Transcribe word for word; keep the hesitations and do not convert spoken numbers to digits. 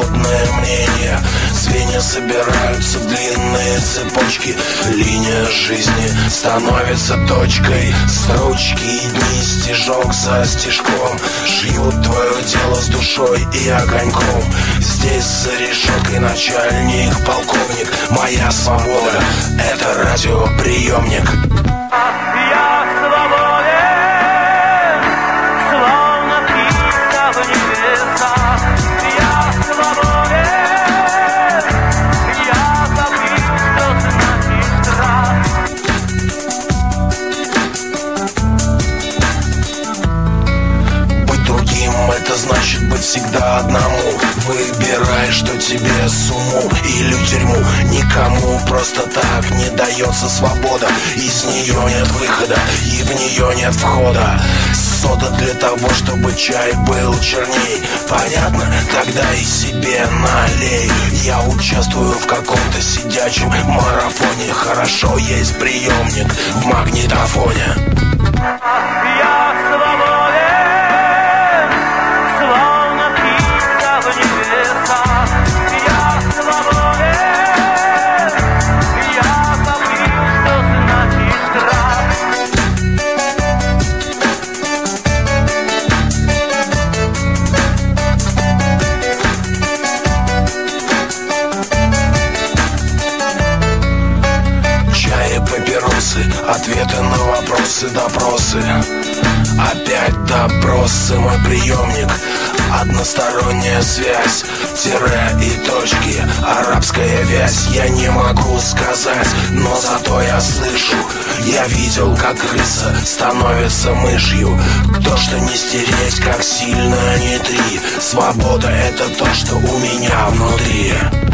свободное мнение. Звенья собираются в длинные цепочки. Линия жизни становится точкой. Строчки и дни, стежок за стежком, шьют твое тело с душой и огоньком. Здесь за решеткой начальник, полковник. Моя свобода — это радиоприемник. Я свободен, словно птица в небесах. Я свободен, я забыл, что значит страх. Быть другим — это значит быть всегда одному. Выбирай, что тебе с уму или в тюрьму. Никому просто так не дается свобода. Из нее нет выхода и в нее нет входа. Сода для того, чтобы чай был черней. Понятно? Тогда и себе налей. Я участвую в каком-то сидячем марафоне. Хорошо, есть приемник в магнитофоне. Я свободен, словно птица в небесах. Я свободен, я забыл, что значит страх. Чай и папиросы, ответы на вопросы, допросы. Опять допросы, мой приемник. Односторонняя связь, тире и точки, арабская вязь. Я не могу сказать, но зато я слышу. Я видел, как крыса становится мышью. То, что не стереть, как сильно не три. Свобода — это то, что у меня внутри.